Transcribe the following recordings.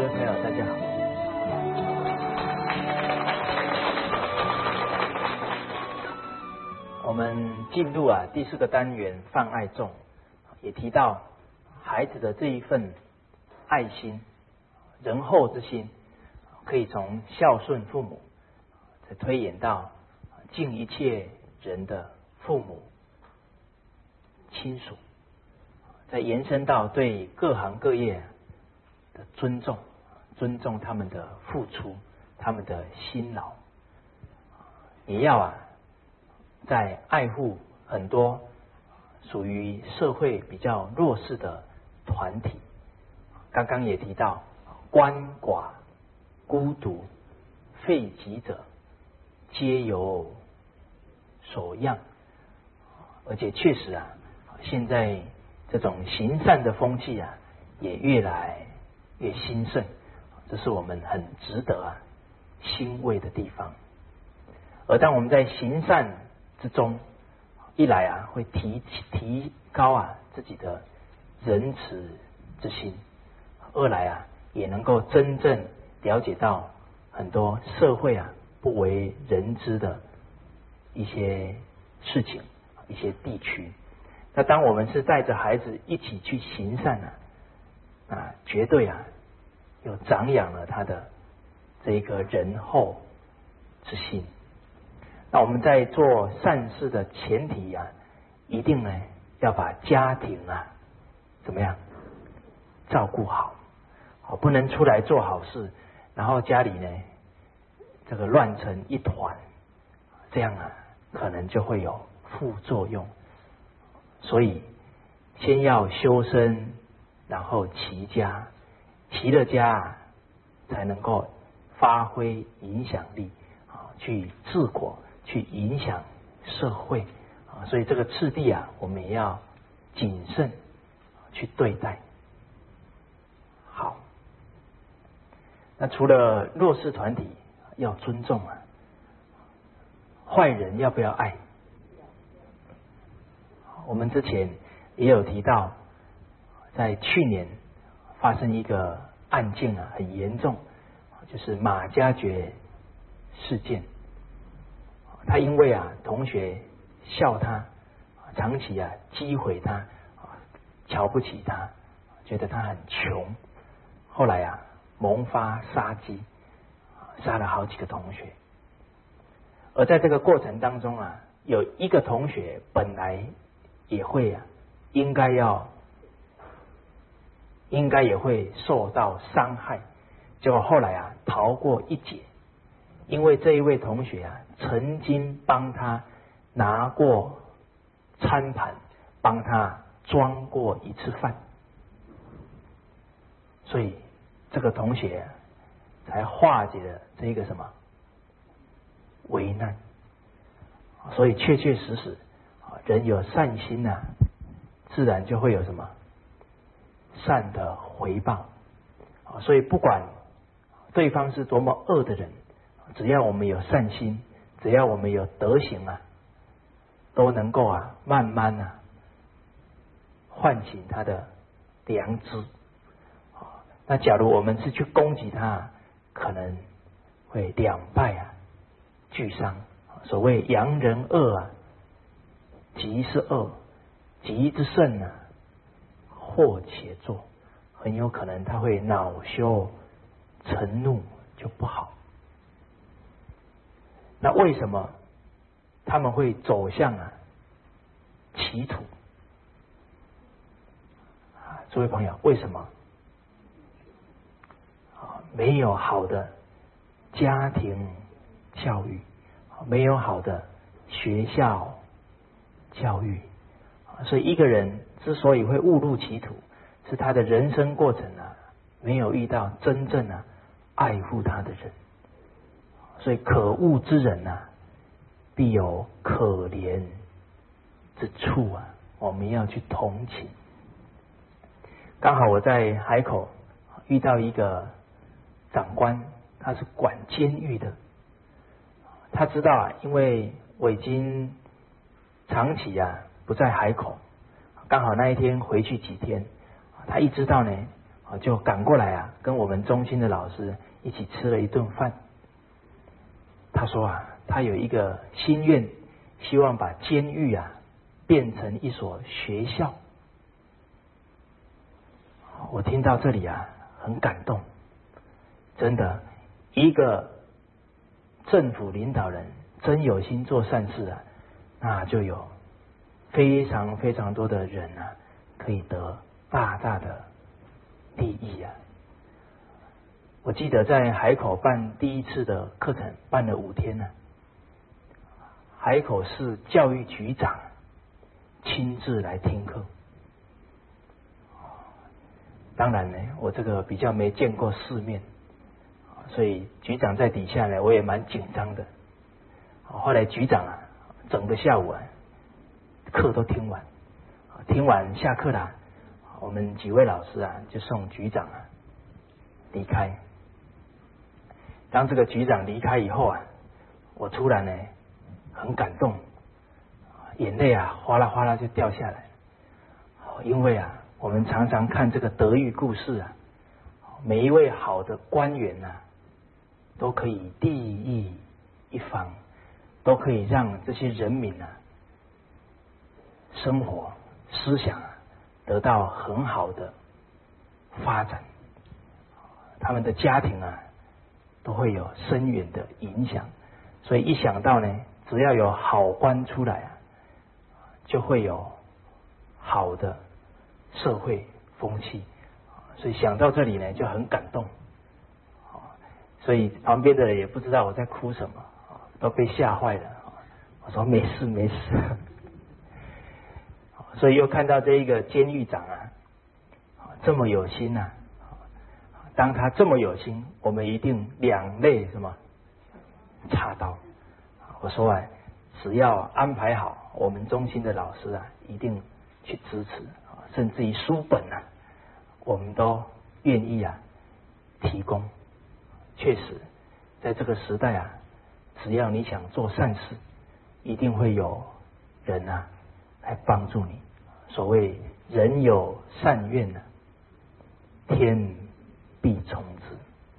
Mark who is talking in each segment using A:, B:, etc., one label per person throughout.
A: 位朋友，大家好。我们进入第4个单元泛爱众，也提到孩子的这一份爱心、仁厚之心，可以从孝顺父母，再推演到敬一切人的父母亲属，再延伸到对各行各业的尊重，尊重他们的付出，他们的辛劳，也要在爱护很多属于社会比较弱势的团体。刚刚也提到鳏寡孤独废疾者皆有所养，而且确实现在这种行善的风气也越来越兴盛，这是我们很值得欣慰的地方。而当我们在行善之中，一来会提高自己的仁慈之心，二来也能够真正了解到很多社会不为人知的一些事情、一些地区。那当我们是带着孩子一起去行善绝对又长养了他的这一个仁厚之心。那我们在做善事的前提一定要把家庭怎么样照顾好，不能出来做好事，然后家里这个乱成一团，这样可能就会有副作用。所以先要修身，然后齐家，齐了家才能够发挥影响力去治国，去影响社会所以这个次第我们也要谨慎去对待。好，那除了弱势团体要尊重坏人要不要爱？我们之前也有提到，在去年发生一个案件很严重，就是马加爵事件。他因为同学笑他，长期讥毁他，瞧不起他，觉得他很穷，后来萌发杀机，杀了好几个同学。而在这个过程当中有一个同学本来也会应该也会受到伤害，结果后来逃过一劫。因为这一位同学曾经帮他拿过餐盘，帮他装过一次饭，所以这个同学才化解了这个什么危难。所以确确实实人有善心自然就会有什么善的回报。所以不管对方是多么恶的人，只要我们有善心，只要我们有德行都能够慢慢唤醒他的良知。那假如我们是去攻击他，可能会两败俱伤。所谓扬人恶极是恶，极之甚祸且作，很有可能他会恼羞成怒，就不好。那为什么他们会走向歧途？诸位朋友，为什么没有好的家庭教育，没有好的学校教育？所以一个人之所以会误入歧途，是他的人生过程没有遇到真正爱护他的人。所以可恶之人必有可怜之处我们要去同情。刚好我在海口遇到一个长官，他是管监狱的。他知道因为我已经长期不在海口，刚好那一天回去几天，他一知道就赶过来啊，跟我们中心的老师一起吃了一顿饭。他说啊，他有一个心愿，希望把监狱啊变成一所学校。我听到这里啊，很感动。真的，一个政府领导人真有心做善事啊，那就有非常非常多的人啊，可以得大大的利益啊。我记得在海口办第一次的课程，办了5天呢。海口市教育局长亲自来听课。当然呢，我这个比较没见过世面，所以局长在底下呢，我也蛮紧张的。后来局长啊，整个下午啊，课都听完，听完下课啦，我们几位老师啊，就送局长啊离开。当这个局长离开以后啊，我突然呢很感动，眼泪啊哗啦哗啦就掉下来。因为啊，我们常常看这个德育故事啊，每一位好的官员啊，都可以利益一方，都可以让这些人民啊生活思想啊得到很好的发展，他们的家庭啊都会有深远的影响。所以一想到呢，只要有好官出来啊，就会有好的社会风气。所以想到这里呢，就很感动。所以旁边的人也不知道我在哭什么，都被吓坏了。我说没事没事。所以又看到这一个监狱长啊，这么有心啊。当他这么有心，我们一定两肋什么插刀。我说啊，只要安排好，我们中心的老师啊，一定去支持，甚至于书本啊，我们都愿意啊提供。确实，在这个时代啊，只要你想做善事，一定会有人啊来帮助你。所谓人有善愿啊，天必从之。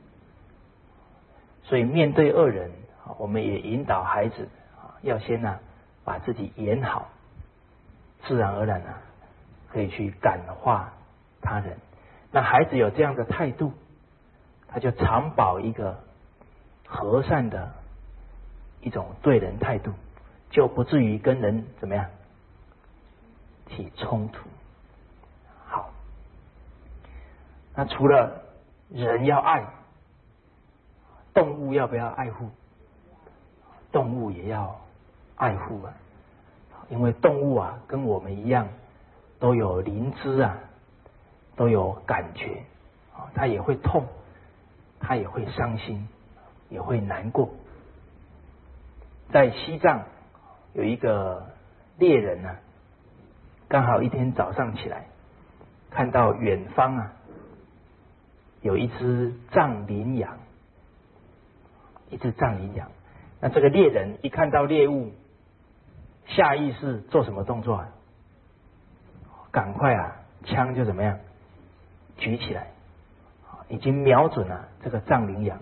A: 所以面对恶人，我们也引导孩子要先把自己演好，自然而然可以去感化他人。那孩子有这样的态度，他就常保一个和善的一种对人态度，就不至于跟人怎么样起冲突。好，那除了人要爱，动物要不要爱护？动物也要爱护啊，因为动物啊跟我们一样，都有灵知啊，都有感觉，它也会痛，它也会伤心，也会难过。在西藏有一个猎人啊，刚好一天早上起来，看到远方啊有一只藏羚羊，一只藏羚羊。那这个猎人一看到猎物，下意识做什么动作啊？赶快枪就怎么样举起来，已经瞄准了这个藏羚羊。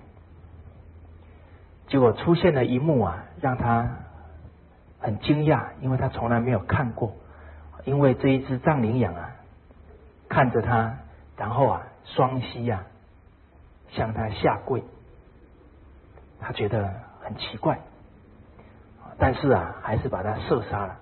A: 结果出现了一幕啊，让他很惊讶，因为他从来没有看过。因为这一只藏羚羊啊，看着他，然后双膝向他下跪。他觉得很奇怪，但是还是把他射杀了。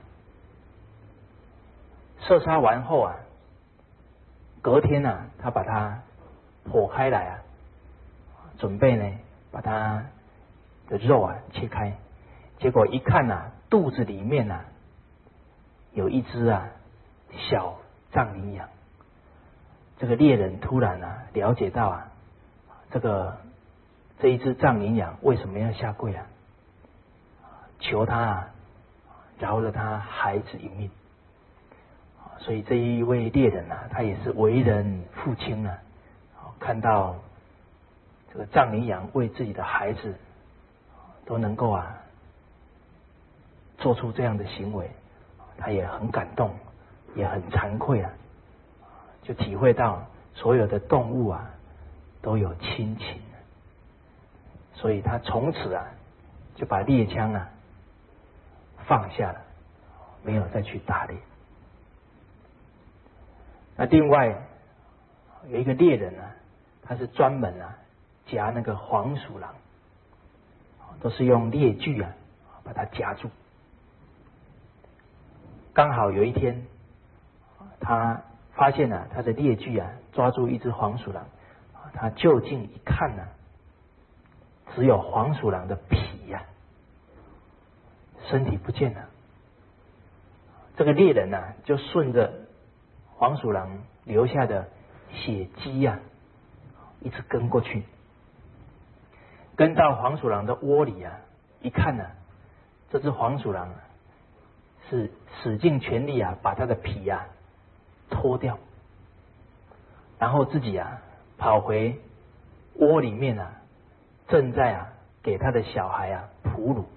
A: 射杀完后隔天他把它剖开来准备呢把它的肉切开，结果一看肚子里面有一只小藏羚羊。这个猎人突然了解到这一只藏羚羊为什么要下跪求他饶了他孩子一命。所以这一位猎人他也是为人父亲看到这个藏羚羊为自己的孩子都能够做出这样的行为，他也很感动，也很惭愧就体会到所有的动物啊都有亲情，所以他从此啊就把猎枪啊放下了，没有再去打猎。那另外有一个猎人啊，他是专门啊夹那个黄鼠狼，都是用猎具啊把它夹住。刚好有一天，他发现啊他的猎具啊抓住一只黄鼠狼，他就近一看呢，只有黄鼠狼的皮呀，身体不见了。这个猎人啊就顺着黄鼠狼留下的血迹呀，一直跟过去，跟到黄鼠狼的窝里啊，一看呢，这只黄鼠狼是使尽全力啊把它的皮啊脱掉，然后自己啊跑回窝里面啊，正在啊给他的小孩啊哺乳。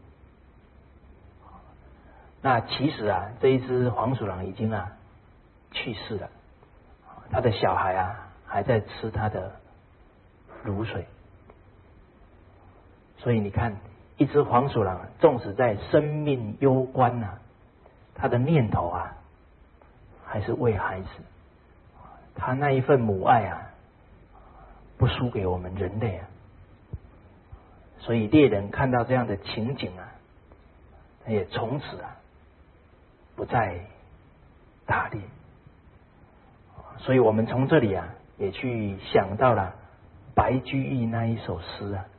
A: 那其实啊这一只黄鼠狼已经啊去世了，他的小孩啊还在吃他的乳水。所以你看，一只黄鼠狼纵使在生命攸关啊，他的念头啊还是为孩子，他那一份母爱啊不输给我们人类啊。所以猎人看到这样的情景啊，他也从此啊不再打猎。所以我们从这里啊也去想到了白居易那一首诗啊，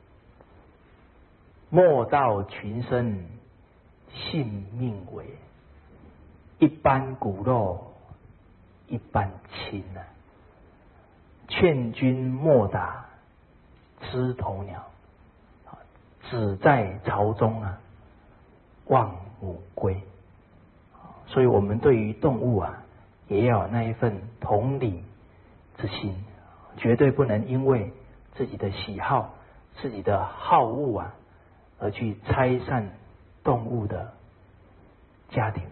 A: 莫道群生性命微，一般骨肉一般亲啊，劝君莫打枝头鸟，只在巢中啊望母归。所以我们对于动物啊也要有那一份同理之心，绝对不能因为自己的喜好、自己的好恶啊而去拆散动物的家庭。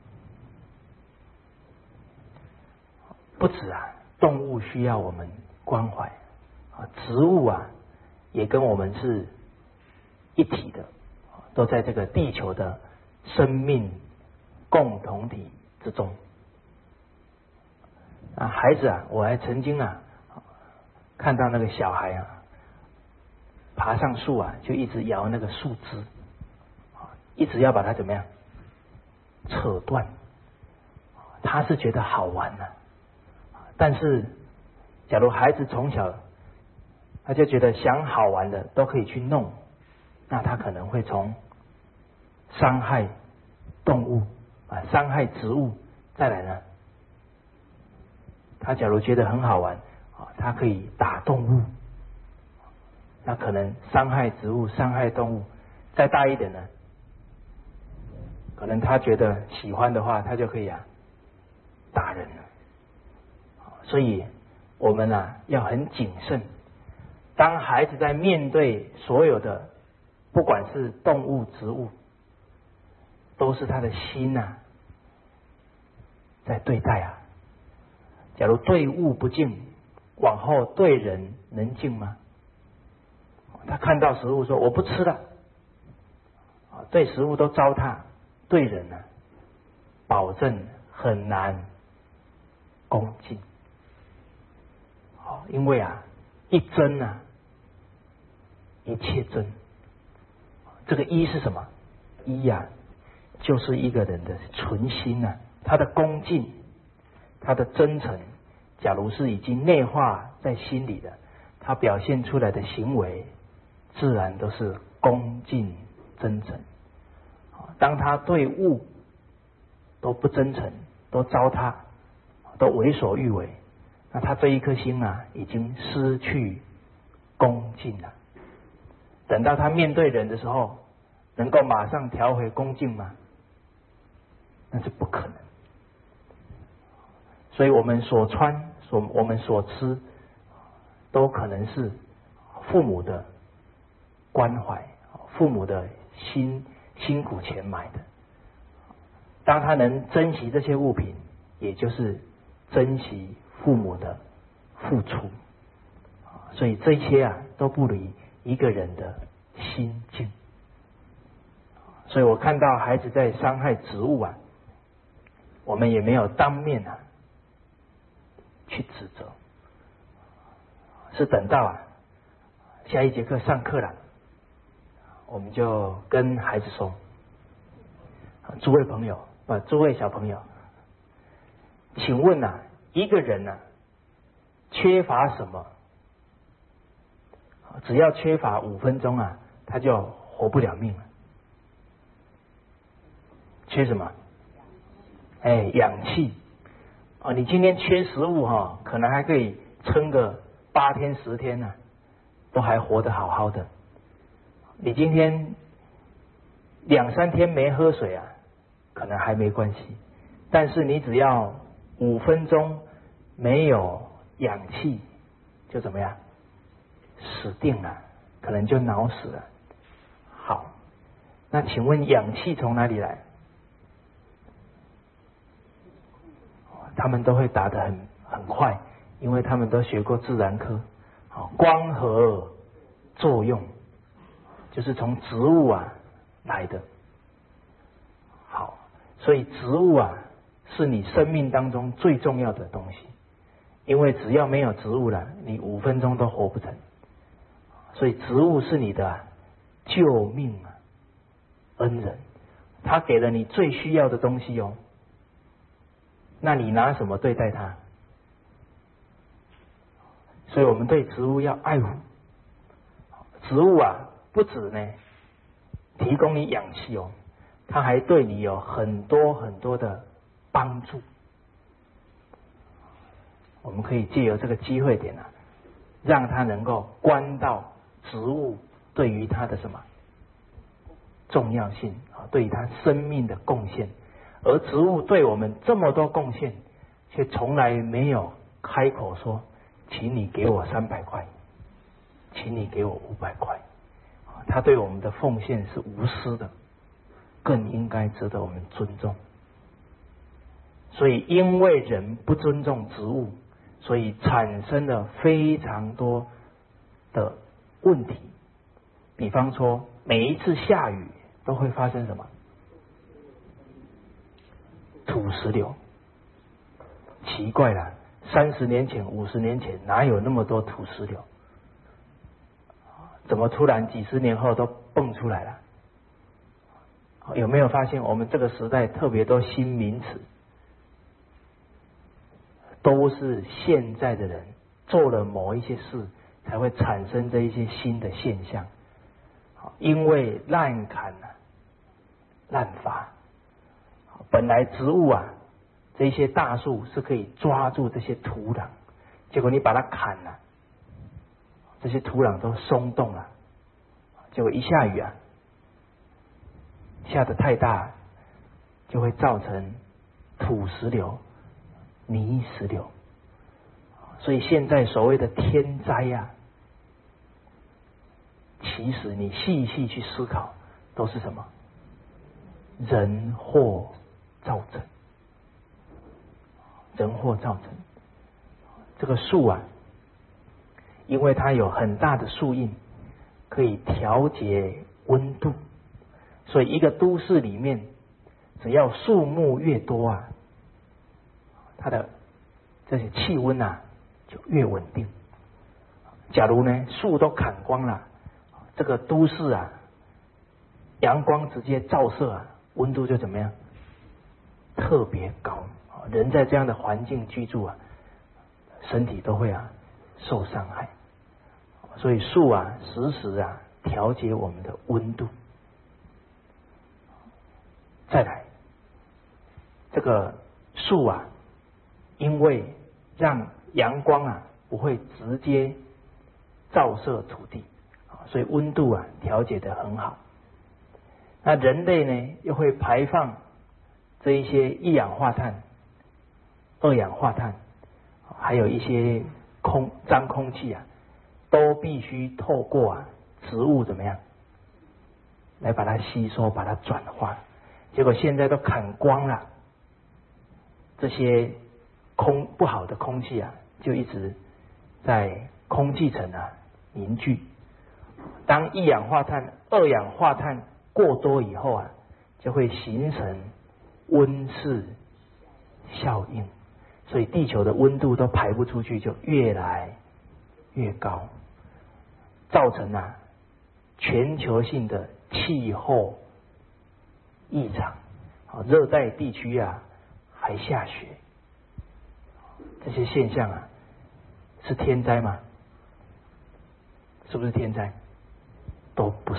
A: 不止啊，动物需要我们关怀啊，植物啊也跟我们是一体的，都在这个地球的生命共同体之中。啊，孩子啊，我还曾经啊看到那个小孩啊爬上树啊，就一直摇那个树枝，一直要把它怎么样扯断。他是觉得好玩啊，但是假如孩子从小他就觉得想好玩的都可以去弄，那他可能会从伤害动物啊、伤害植物，再来呢，他假如觉得很好玩啊，他可以打动物，那可能伤害植物、伤害动物。再大一点呢，可能他觉得喜欢的话，他就可以啊打人了。所以我们啊要很谨慎。当孩子在面对所有的，不管是动物、植物，都是他的心啊在对待啊。假如对物不敬，往后对人能敬吗？他看到食物说我不吃了，对食物都糟蹋，对人呢，保证很难恭敬。因为啊，一真啊，一切真。这个一是什么？一啊，就是一个人的存心啊，他的恭敬，他的真诚。假如是已经内化在心里的，他表现出来的行为，自然都是恭敬真诚。当他对物都不真诚，都糟蹋，都为所欲为，那他这一颗心啊，已经失去恭敬了。等到他面对人的时候，能够马上调回恭敬吗？那是不可能。所以我们所穿、我们所吃，都可能是父母的关怀，父母的辛苦钱买的。当他能珍惜这些物品，也就是珍惜父母的付出。所以这些啊都不离一个人的心境。所以我看到孩子在伤害植物啊，我们也没有当面啊去指责，是等到啊下一节课上课了，我们就跟孩子说：诸位朋友，诸位小朋友，请问啊，一个人啊缺乏什么？只要缺乏5分钟啊，他就活不了命了。缺什么？氧气。你今天缺食物可能还可以撑个8天10天呢，都还活得好好的。你今天2、3天没喝水啊，可能还没关系。但是你只要5分钟没有氧气，就怎么样？死定了，可能就脑死了。好，那请问氧气从哪里来？他们都会答得很快，因为他们都学过自然科。光合作用就是从植物啊来的。好，所以植物啊是你生命当中最重要的东西，因为只要没有植物了，你5分钟都活不成。所以植物是你的救命恩人，他给了你最需要的东西哦。那你拿什么对待它？所以我们对植物要爱护。植物啊，不止呢提供你氧气哦，它还对你有很多很多的帮助。我们可以借由这个机会点啊，让它能够观到植物对于它的什么重要性啊，对于它生命的贡献。而植物对我们这么多贡献，却从来没有开口说，请你给我300块，请你给我500块。他对我们的奉献是无私的，更应该值得我们尊重。所以因为人不尊重植物，所以产生了非常多的问题。比方说每一次下雨都会发生什么？土石流。奇怪了，30年前50年前哪有那么多土石流？怎么突然几十年后都蹦出来了？有没有发现我们这个时代特别多新名词，都是现在的人做了某一些事才会产生这一些新的现象。因为滥砍滥伐，本来植物啊这些大树是可以抓住这些土壤，结果你把它砍了，这些土壤都松动了，结果一下雨啊下得太大，就会造成土石流、泥石流。所以现在所谓的天灾啊，其实你细细去思考，都是什么？人祸造成。人祸造成。这个树啊，因为它有很大的树荫，可以调节温度，所以一个都市里面，只要树木越多啊，它的这些气温啊就越稳定。假如呢树都砍光了，这个都市啊，阳光直接照射啊，温度就怎么样？特别高。人在这样的环境居住啊，身体都会受伤害。所以树啊，时时啊调节我们的温度。再来，这个树啊，因为让阳光啊不会直接照射土地，所以温度啊调节得很好。那人类呢，又会排放这一些一氧化碳、二氧化碳，还有一些脏空气啊，都必须透过植物怎么样来把它吸收、把它转化。结果现在都砍光了，这些不好的空气啊，就一直在空气层凝聚。当一氧化碳、二氧化碳过多以后就会形成温室效应，所以地球的温度都排不出去，就越来越高，造成全球性的气候异常。热带地区还下雪，这些现象是天灾吗？是不是天灾？都不是。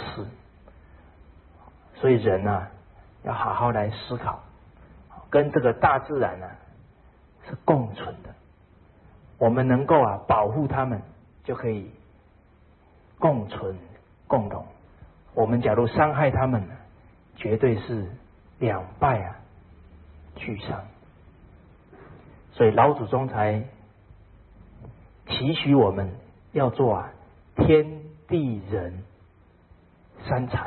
A: 所以人要好好来思考，跟这个大自然是共存的。我们能够保护它们，就可以共存共荣。我们假如伤害它们绝对是两败俱伤。所以老祖宗才期许我们要做天地人三才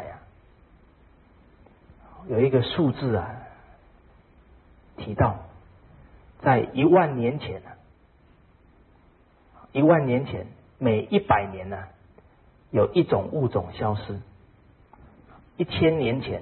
A: 有一个数字提到，在10000年前10000年前每100年有一种物种消失；1000年前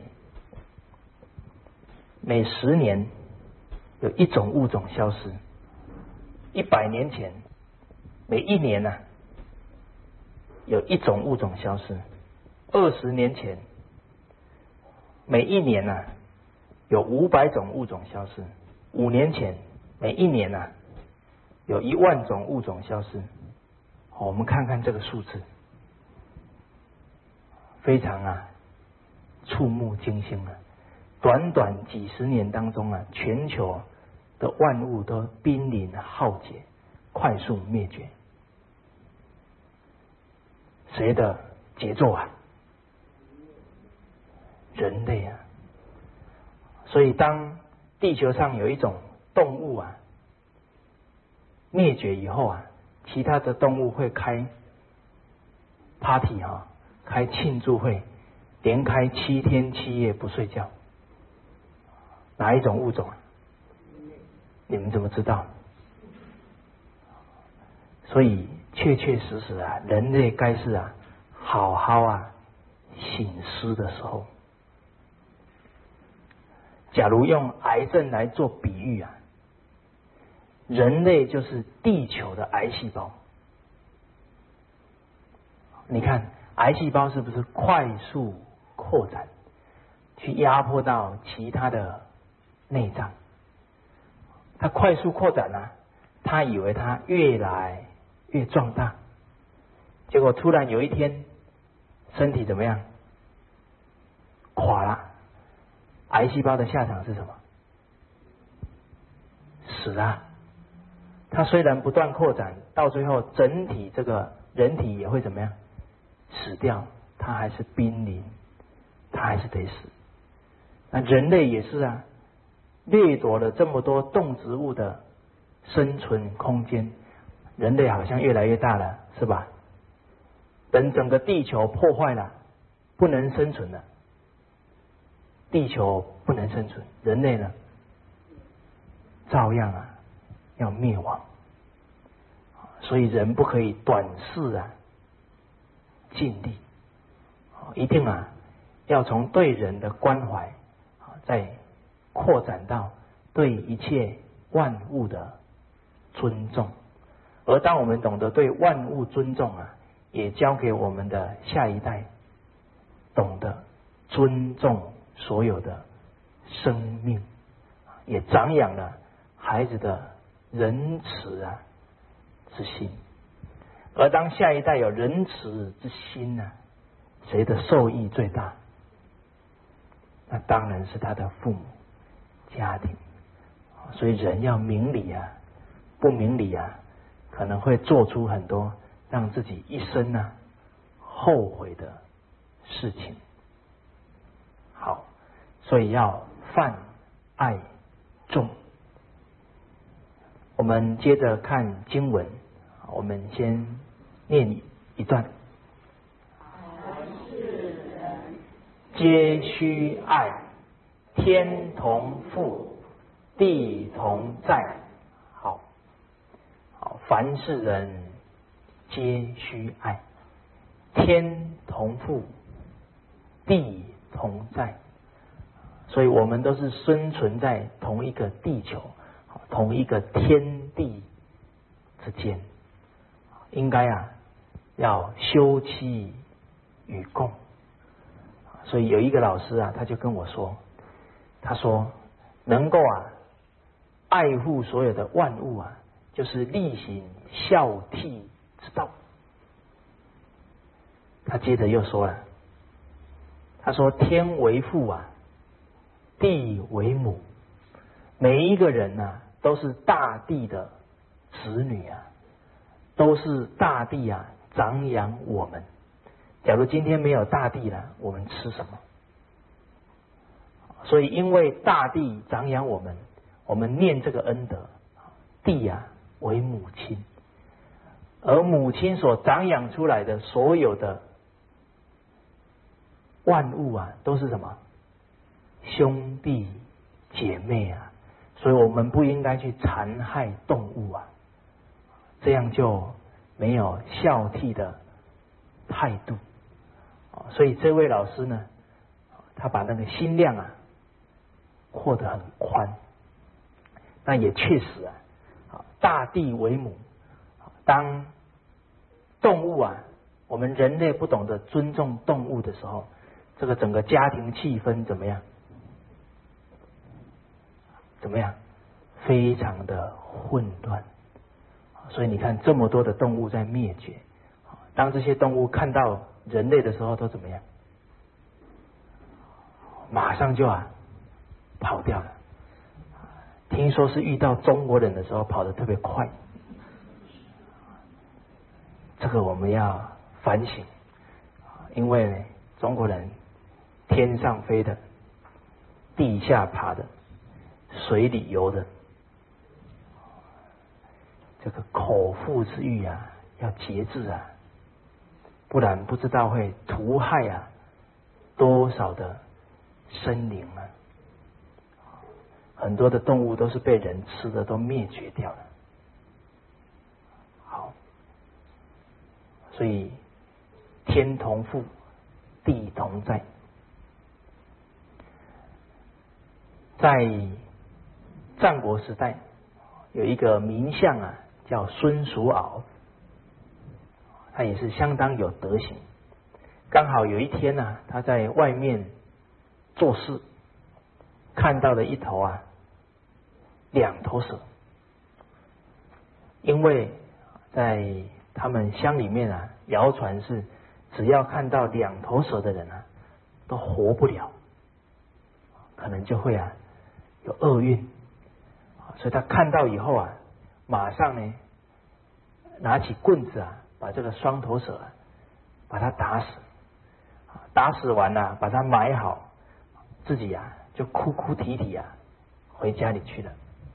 A: 每10年有一种物种消失；100年前每1年有一种物种消失；20年前每1年有500种物种消失；5年前每1年有10000种物种消失。我们看看这个数字，非常触目惊心短短几十年当中全球的万物都濒临浩劫，快速灭绝。谁的杰作人类所以当地球上有一种动物灭绝以后其他的动物会开 party 开庆祝会，连开7天7夜不睡觉。哪一种物种你们怎么知道？所以确确实实人类该是好好省思的时候。假如用癌症来做比喻人类就是地球的癌细胞。你看癌细胞是不是快速扩展，去压迫到其他的内脏？它快速扩展他以为它越来越壮大，结果突然有一天身体怎么样？垮了。癌细胞的下场是什么？死了。它虽然不断扩展，到最后整体这个人体也会怎么样？死掉。它还是濒临，它还是得死。那人类也是掠夺了这么多动植物的生存空间，人类好像越来越大了，是吧？等整个地球破坏了，不能生存了，地球不能生存，人类呢，照样要灭亡。所以人不可以短视尽力，一定要从对人的关怀再扩展到对一切万物的尊重。而当我们懂得对万物尊重也教给我们的下一代懂得尊重所有的生命，也长养了孩子的仁慈之心。而当下一代有仁慈之心谁的受益最大？那当然是他的父母家庭。所以人要明理不明理可能会做出很多让自己一生后悔的事情。好，所以要泛爱众。我们接着看经文，我们先念一段。皆须爱，天同覆，地同在。好，凡是人皆须爱。天同覆，地同在，所以我们都是生存在同一个地球、同一个天地之间，应该要休戚与共。所以有一个老师他就跟我说，他说能够爱护所有的万物就是力行孝悌之道。他接着又说了，他说天为父地为母，每一个人都是大地的子女都是大地长养我们。假如今天没有大地了，我们吃什么？所以因为大地长养我们，我们念这个恩德，地为母亲，而母亲所长养出来的所有的万物都是什么？兄弟姐妹所以我们不应该去残害动物这样就没有孝悌的态度。所以这位老师呢，他把那个心量扩得很宽。那也确实大地为母，当动物我们人类不懂得尊重动物的时候，这个整个家庭气氛怎么样？非常的混乱。所以你看这么多的动物在灭绝，当这些动物看到人类的时候都怎么样？马上就跑掉了。听说是遇到中国人的时候跑得特别快。这个我们要反省，因为中国人天上飞的，地下爬的，水里游的，这个口腹之欲要节制不然不知道会屠害多少的生灵很多的动物都是被人吃的，都灭绝掉了。好，所以天同覆，地同在。在战国时代，有一个名相叫孙叔敖，他也是相当有德行。刚好有一天他在外面做事，看到了一头两头蛇。因为在他们乡里面谣传是只要看到两头蛇的人都活不了，可能就会有厄运。所以他看到以后马上呢拿起棍子把这个双头蛇把它打死。打死完把它埋好，自己就哭哭啼啼回家里去了。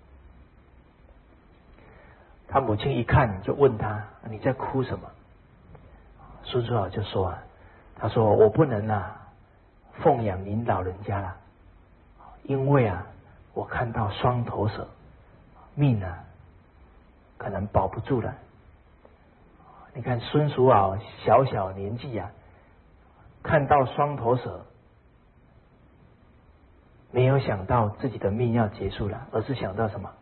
A: 他母亲一看就问他，你在哭什么？孙叔敖就说他说我不能奉养您老人家了，因为我看到双头蛇，命可能保不住了。你看孙叔敖小小年纪看到双头蛇，没有想到自己的命要结束了，而是想到什么？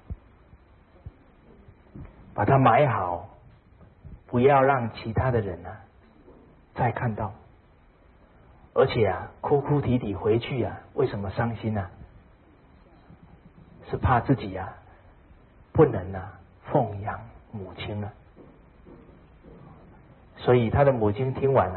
A: 把它埋好，不要让其他的人再看到。而且哭哭啼啼回去为什么伤心是怕自己不能奉养母亲了。所以他的母亲听完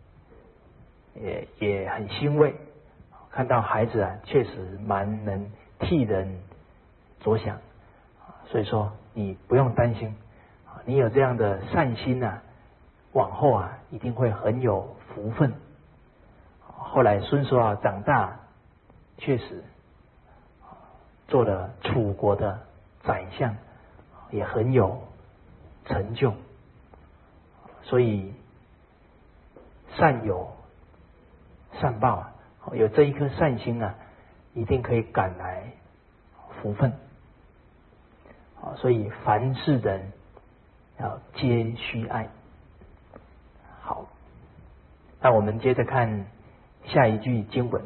A: 也很欣慰，看到孩子确实蛮能替人着想，所以说你不用担心，你有这样的善心往后一定会很有福分。后来孙叔敖长大，确实做了楚国的宰相，也很有成就。所以善有善报有这一颗善心一定可以赶来福分。所以凡是人要皆须爱。 那我们接着看下一句经文：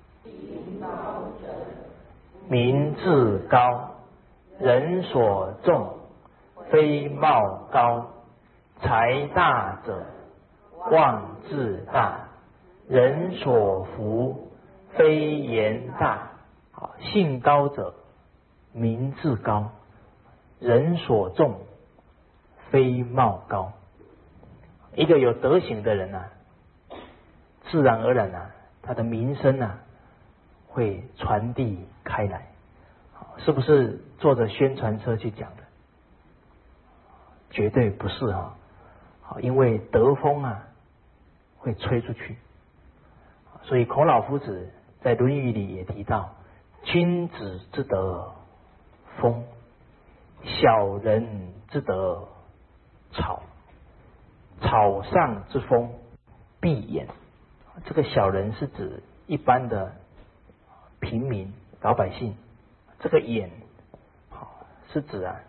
A: 民自高，人所重，非貌高。财大者，望自大，人所服，非言大。性高者，民自高，人所重，非貌高。一个有德行的人啊，自然而然啊，他的名声啊会传递开来。是不是坐着宣传车去讲的？绝对不是哈。因为德风啊会吹出去，所以孔老夫子在《论语》里也提到：君子之德风，小人之德草。草上之风，必偃。这个小人是指一般的平民老百姓，这个偃是指啊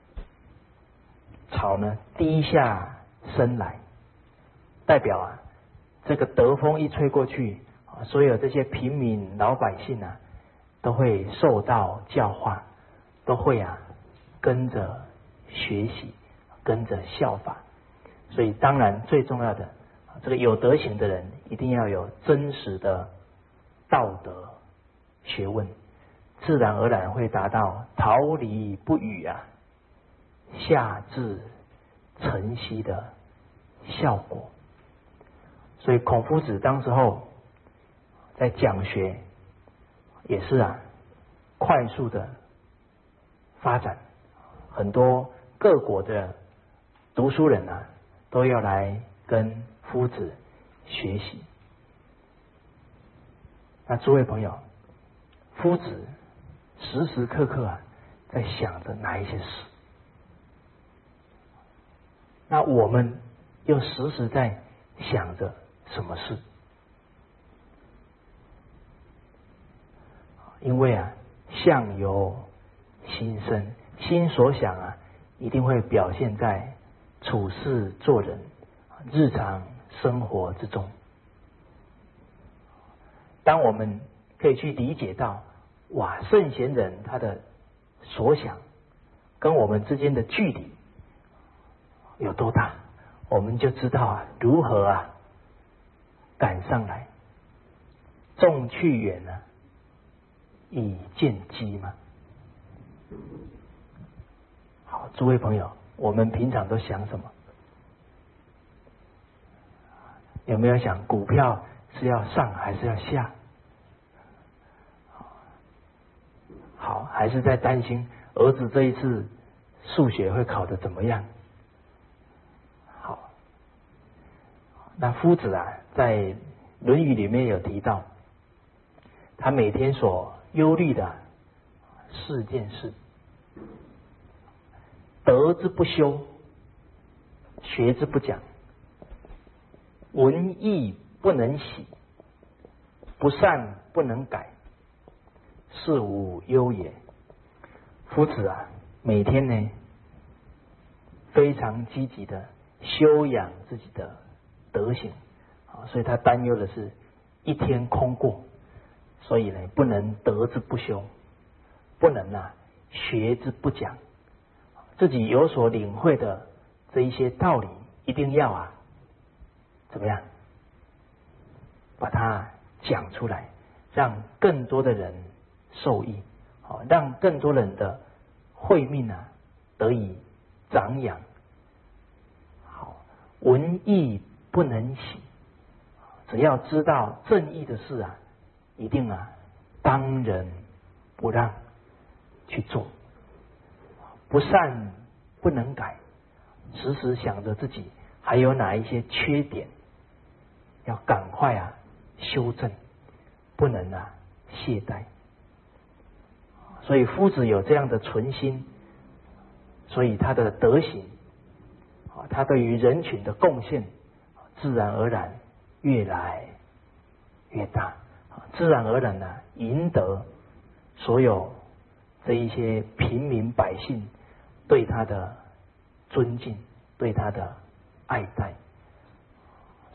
A: 草呢低下身来，代表啊这个德风一吹过去，所有这些平民老百姓啊都会受到教化，都会啊跟着学习，跟着效法。所以当然最重要的，这个有德行的人一定要有真实的道德学问，自然而然会达到桃李不语啊，下至晨曦的效果。所以孔夫子当时候在讲学也是啊快速的发展，很多各国的读书人啊都要来跟夫子学习。那诸位朋友，夫子时时刻刻啊在想着哪一些事？那我们又时时在想着什么事？因为啊相由心生，心所想啊一定会表现在处事做人日常生活之中。当我们可以去理解到哇圣贤人他的所想跟我们之间的距离有多大，我们就知道啊如何啊赶上来。众去远啊以见机嘛。好，诸位朋友，我们平常都想什么？有没有想股票是要上还是要下？好，还是在担心儿子这一次数学会考得怎么样？好，那夫子啊在《论语》里面有提到，他每天所忧虑的4件事：德之不修，学之不讲，文艺不能习，不善不能改，是无忧也。夫子啊每天呢非常积极的修养自己的德行，所以他担忧的是一天空过，所以呢不能德之不修，不能啊学之不讲，自己有所领会的这一些道理一定要啊怎么样把它讲出来，让更多的人受益，让更多人的慧命啊得以长养。好，文艺不能习，只要知道正义的事啊一定啊当仁不让去做，不善不能改，时时想着自己还有哪一些缺点要赶快啊修正，不能啊懈怠。所以夫子有这样的存心，所以他的德行，他对于人群的贡献自然而然越来越大，自然而然呢赢得所有这一些平民百姓对他的尊敬，对他的爱戴。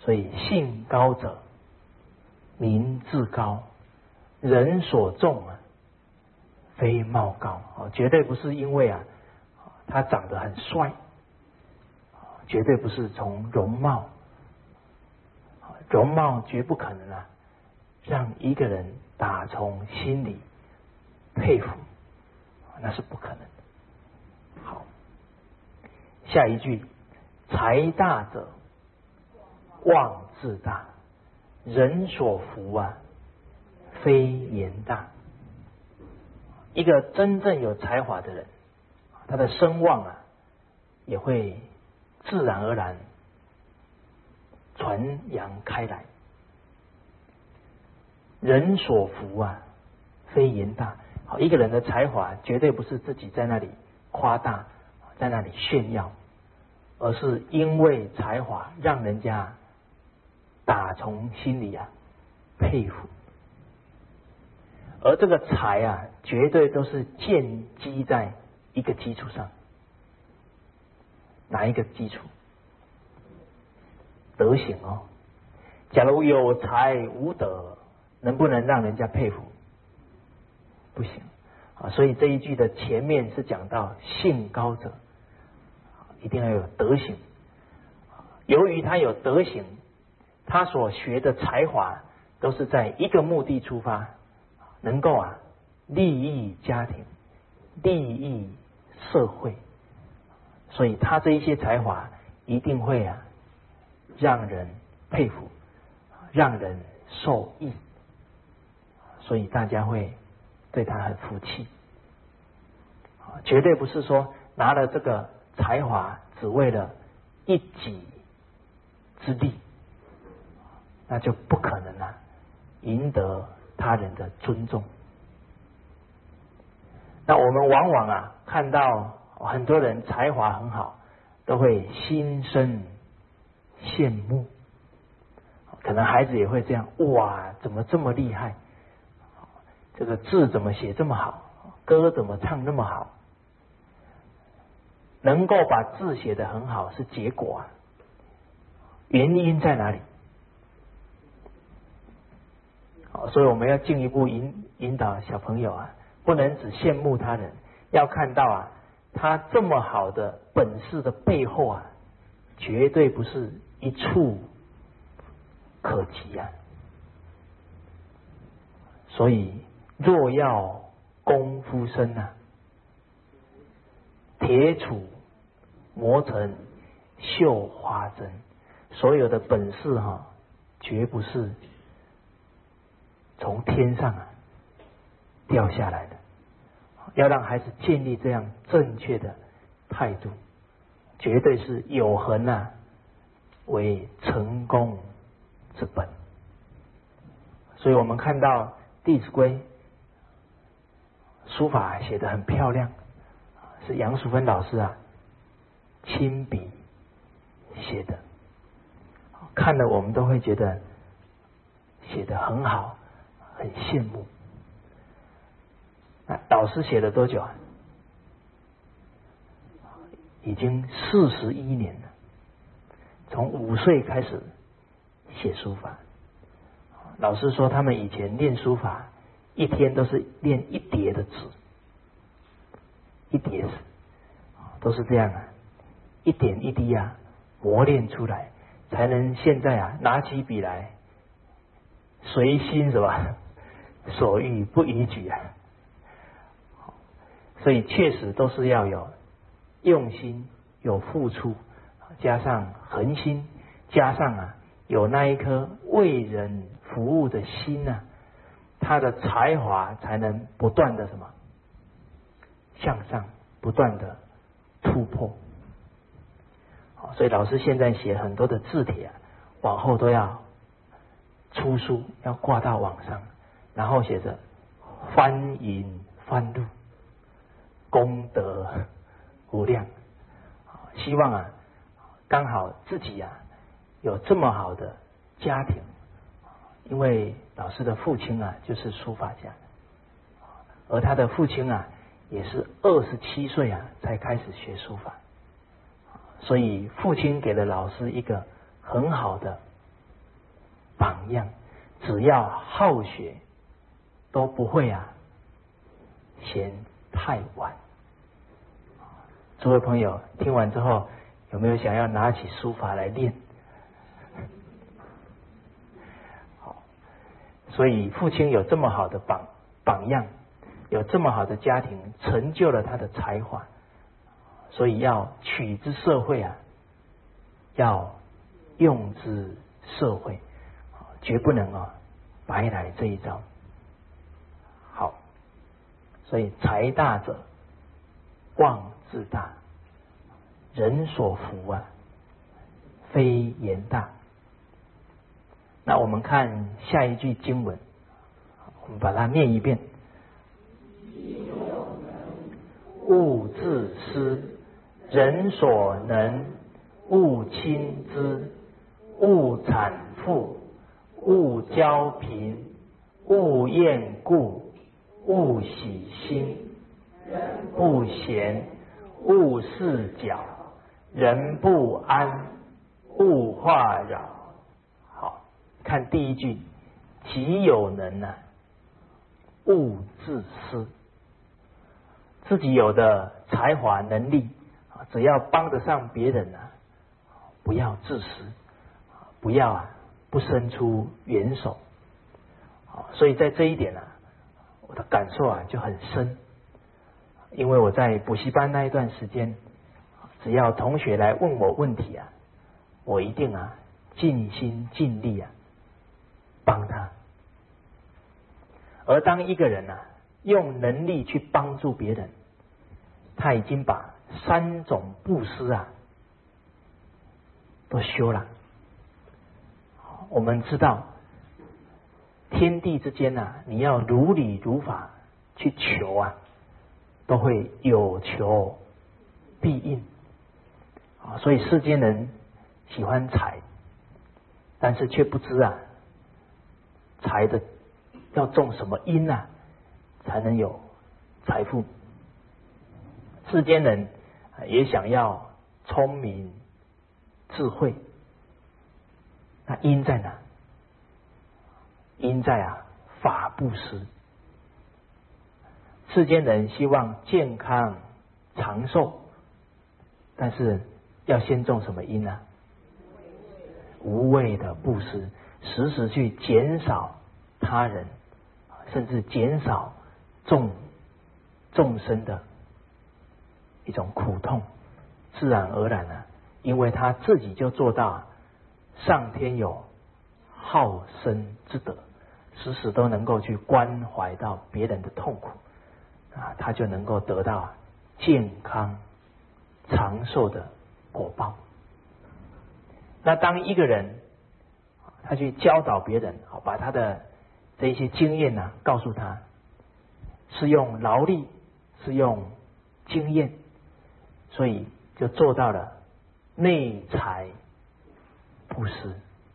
A: 所以性高者名自高，人所重啊，非貌高绝对不是因为他长得很帅，绝对不是从容貌，容貌绝不可能让一个人打从心里佩服，那是不可能的。好，下一句，财大者妄自大，人所服非言大。一个真正有才华的人，他的声望也会自然而然传扬开来。人所服非言大。好，一个人的才华绝对不是自己在那里夸大，在那里炫耀，而是因为才华让人家打从心里佩服。而这个才绝对都是建基在一个基础上。哪一个基础？德行假如有才无德，能不能让人家佩服？不行所以这一句的前面是讲到性高者一定要有德行。由于他有德行，他所学的才华都是在一个目的出发，能够利益家庭，利益社会，所以他这一些才华一定会让人佩服，让人受益，所以大家会对他很服气。绝对不是说拿了这个才华只为了一己之力，那就不可能赢得他人的尊重。那我们往往看到很多人才华很好，都会心生羡慕。可能孩子也会这样，哇，怎么这么厉害？这个字怎么写这么好？歌怎么唱那么好？能够把字写得很好是结果原因在哪里？所以我们要进一步引导小朋友不能只羡慕他人，要看到他这么好的本事的背后绝对不是一触可及所以若要功夫深铁杵磨成绣花针。所有的本事绝不是从天上掉下来的。要让孩子建立这样正确的态度，绝对是有恒为成功之本。所以我们看到《弟子规》书法写得很漂亮，是杨淑芬老师亲笔写的，看了我们都会觉得写得很好，很羡慕。老师写了多久已经41年了，从5岁开始写书法。老师说他们以前练书法一天都是练一叠的纸，一叠纸都是这样一点一滴磨练出来，才能现在拿起笔来随心是吧？所欲不逾矩所以确实都是要有用心，有付出，加上恒心，加上有那一颗为人服务的心他的才华才能不断的什么向上，不断的突破。所以老师现在写很多的字帖往后都要出书，要挂到网上，然后写着欢迎欢路，功德无量。希望刚好自己有这么好的家庭，因为老师的父亲就是书法家，而他的父亲也是27岁才开始学书法，所以父亲给了老师一个很好的榜样，只要好学，都不会嫌太晚。诸位朋友听完之后，有没有想要拿起书法来练？好，所以父亲有这么好的榜样，有这么好的家庭，成就了他的才华，所以要取之社会要用之社会，绝不能白来这一招。好，所以才大者望自大，人所服非言大。那我们看下一句经文，我们把它念一遍。勿自私，人所能，勿轻之，勿产富，勿骄贫，勿厌故，勿喜新，不闲，勿事搅，人不安，勿话扰。好，看第一句，己有能勿自私。自己有的才华能力，只要帮得上别人不要自私，不要不伸出援手。所以在这一点我的感受就很深。因为我在补习班那一段时间，只要同学来问我问题我一定尽心尽力帮他。而当一个人用能力去帮助别人，他已经把3种布施都修了。我们知道天地之间你要如理如法去求都会有求必应。所以世间人喜欢财，但是却不知财的要种什么因才能有财富。世间人也想要聪明智慧，那因在哪？因在法布施。世间人希望健康长寿，但是要先种什么因无畏的布施，时时去减少他人，甚至减少众生的一种苦痛，自然而然因为他自己就做到上天有好生之德，时时都能够去关怀到别人的痛苦他就能够得到健康长寿的果报。那当一个人他去教导别人，把他的这些经验告诉他，是用劳力，是用经验，所以就做到了内财布施。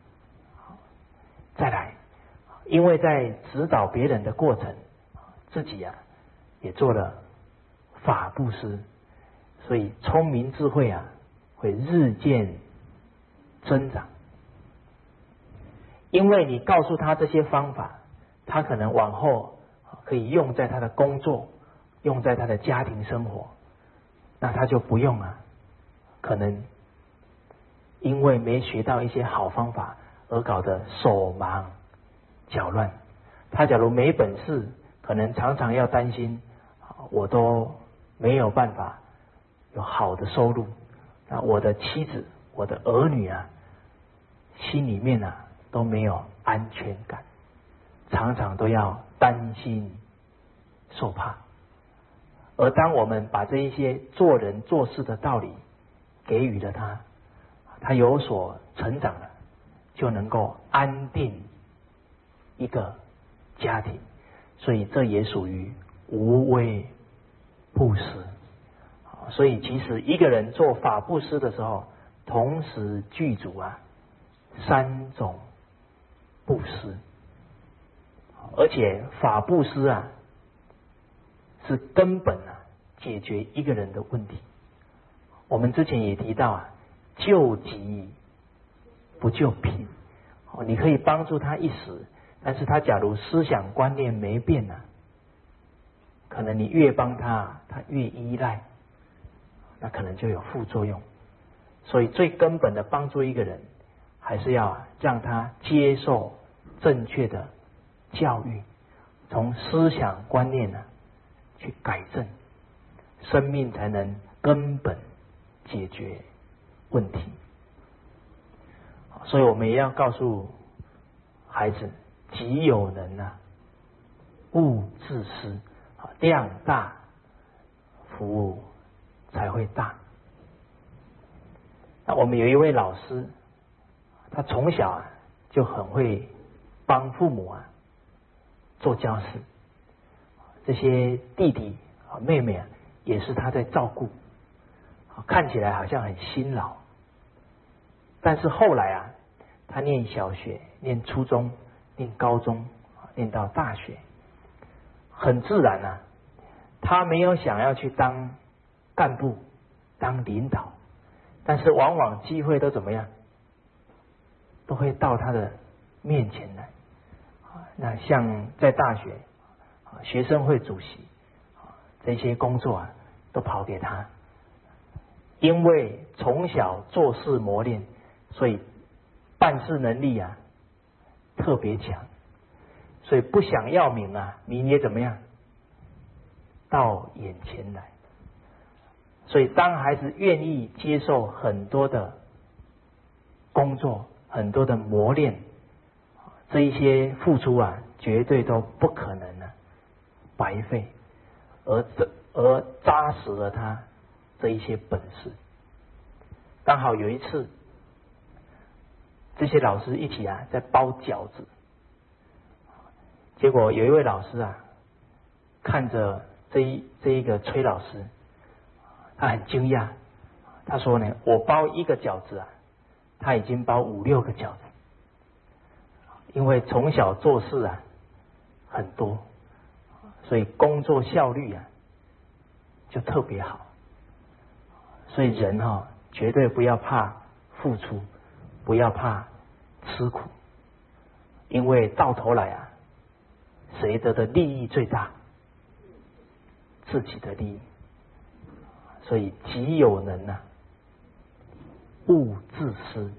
A: 再来，因为在指导别人的过程，自己也做了法布施，所以聪明智慧会日渐增长。因为你告诉他这些方法，他可能往后可以用在他的工作，用在他的家庭生活，那他就不用可能因为没学到一些好方法而搞得手忙脚乱。他假如没本事，可能常常要担心我都没有办法有好的收入，那我的妻子我的儿女心里面都没有安全感，常常都要担心受怕。而当我们把这一些做人做事的道理给予了他有所成长了，就能够安定一个家庭。所以这也属于无畏布施。所以其实一个人做法布施的时候，同时具足3种布施。而且法布施是根本解决一个人的问题。我们之前也提到救急不救贫， 你可以帮助他一时，但是他假如思想观念没变啊，可能你越帮他，他越依赖，那可能就有副作用。所以最根本的帮助一个人，还是要让他接受正确的教育，从思想观念去改正，生命才能根本解决问题。所以我们也要告诉孩子，己有能勿自私，量大服务才会大。那我们有一位老师，他从小就很会帮父母做家事，这些弟弟妹妹也是他在照顾，看起来好像很辛劳。但是后来他念小学、念初中、念高中、念到大学，很自然他没有想要去当干部、当领导，但是往往机会都怎么样，都会到他的面前来。那像在大学学生会主席这些工作都跑给他，因为从小做事磨练，所以办事能力特别强，所以不想要名名也怎么样到眼前来。所以当孩子愿意接受很多的工作，很多的磨练，这一些付出绝对都不可能白费，而扎实了他这一些本事。刚好有一次，这些老师一起在包饺子，结果有一位老师看着这一个崔老师，他很惊讶，他说呢，我包一个饺子他已经包5、6个饺子，因为从小做事很多，所以工作效率就特别好。所以人绝对不要怕付出，不要怕吃苦，因为到头来谁得的利益最大？自己的利益。所以己有能勿自私，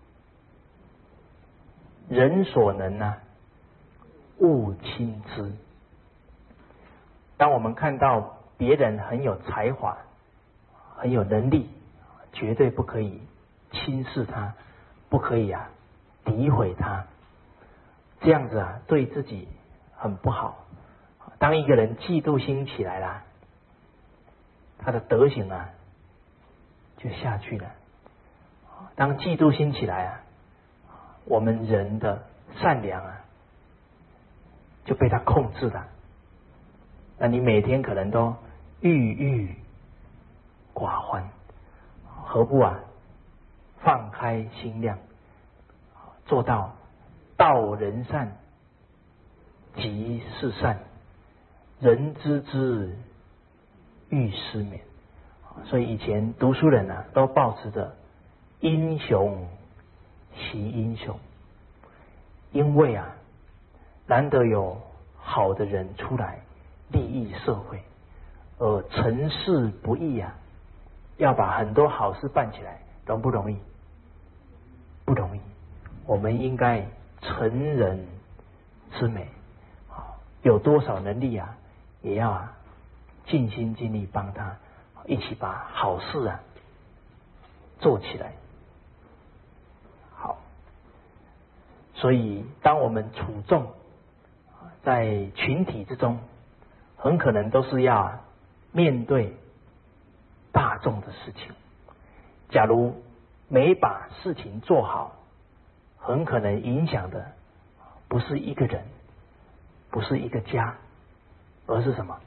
A: 人所能勿轻之。当我们看到别人很有才华、很有能力，绝对不可以轻视他，不可以诋毁他，这样子对自己很不好。当一个人嫉妒心起来了，他的德行就下去了。当嫉妒心起来我们人的善良就被他控制了。那你每天可能都郁郁寡欢，何不放开心量，做到道人善，即是善，人知之，欲施勉。所以以前读书人都抱持着英雄惜英雄，因为难得有好的人出来利益社会，而成事不易要把很多好事办起来，容不容易？不容易。我们应该成人之美，有多少能力也要尽心尽力帮他，一起把好事做起来。好，所以当我们处众在群体之中，很可能都是要面对大众的事情。假如没把事情做好，很可能影响的不是一个人，不是一个家，而是什么？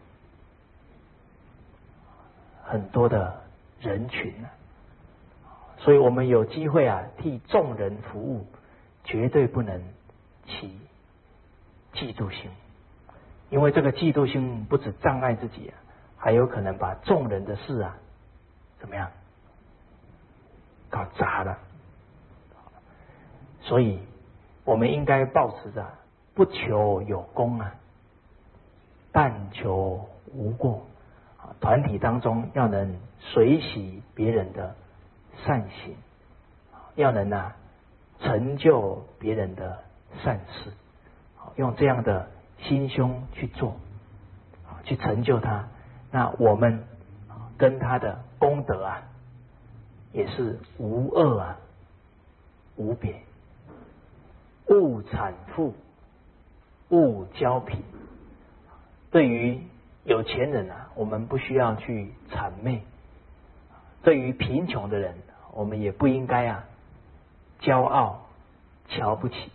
A: 很多的人群所以我们有机会替众人服务，绝对不能起嫉妒心，因为这个嫉妒心不止障碍自己还有可能把众人的事怎么样搞砸了。所以我们应该抱持着不求有功啊，但求无过。团体当中要能随喜别人的善行，要能成就别人的善事，用这样的心胸去做，去成就他。那我们跟他的功德也是无二无别。勿产富，勿骄贫。对于有钱人我们不需要去谄媚；对于贫穷的人，我们也不应该骄傲、瞧不起。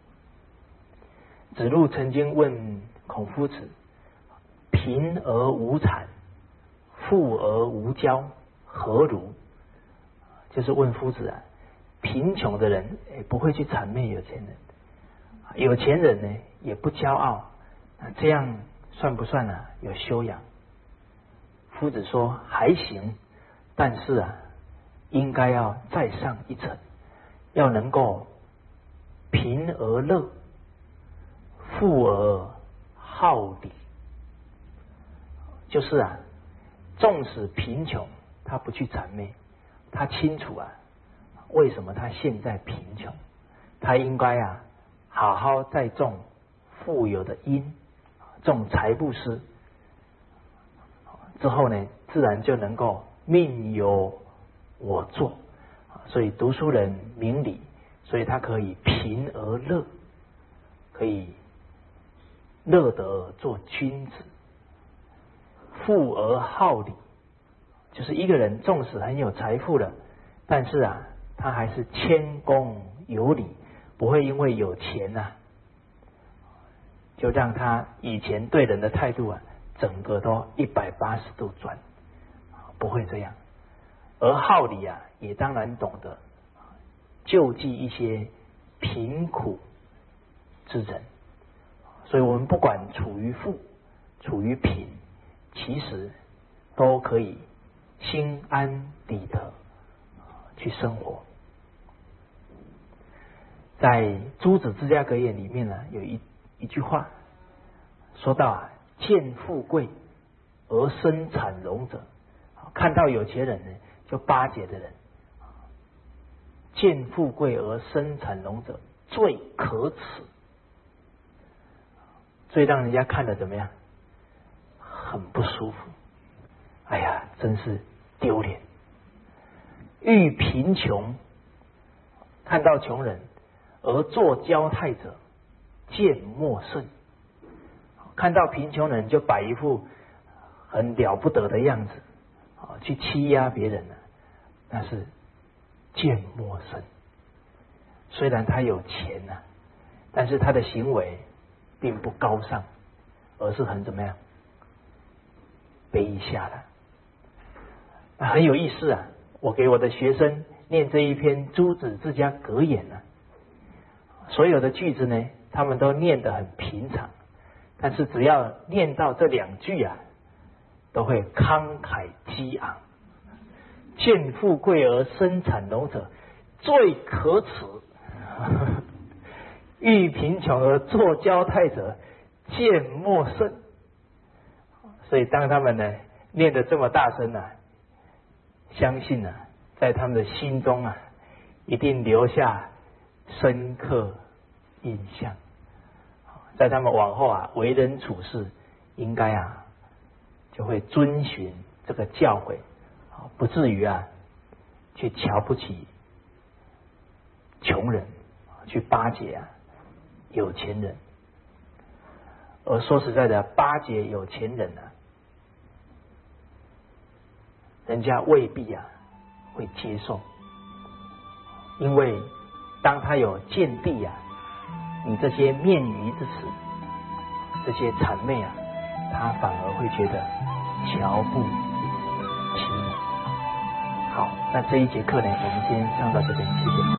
A: 子路曾经问孔夫子：贫而无谄，富而无骄，何如？就是问夫子贫穷的人不会去谄媚有钱人，有钱人呢也不骄傲，这样算不算有修养？夫子说还行，但是应该要再上一层，要能够贫而乐，富而好礼。就是纵使贫穷，他不去谄媚，他清楚为什么他现在贫穷，他应该好好再种富有的因，种财布施，之后呢，自然就能够命由我做。所以读书人明理，所以他可以贫而乐，可以乐得做君子。富而好礼，就是一个人纵使很有财富了，但是他还是谦恭有礼，不会因为有钱就让他以前对人的态度整个都180度转，不会这样。而好礼也当然懂得救济一些贫苦之人。所以我们不管处于富处于贫，其实都可以心安理得去生活。在诸子治家格言里面有一句话说到见富贵而生产荣者，看到有钱人呢就巴结的人，见富贵而生产荣者最可耻，最让人家看得怎么样？很不舒服。哎呀，真是丢脸。遇贫穷，看到穷人而作骄态者，见莫甚。看到贫穷人就摆一副很了不得的样子，去欺压别人那是见莫甚。虽然他有钱但是他的行为并不高尚，而是很怎么样？卑下的。很有意思我给我的学生念这一篇诸子治家格言所有的句子呢，他们都念得很平常，但是只要念到这2句都会慷慨激昂。见富贵而生产荣者，最可耻；遇贫穷而作骄态者，见莫甚。所以当他们呢念得这么大声相信在他们的心中一定留下深刻印象，在他们往后为人处事应该就会遵循这个教诲，不至于去瞧不起穷人，去巴结有钱人。而说实在的，巴结有钱人人家未必会接受，因为当他有见地你这些面鱼之词，这些谄媚他反而会觉得瞧不起你。好，那这一节课呢，我们先上到这边，谢谢。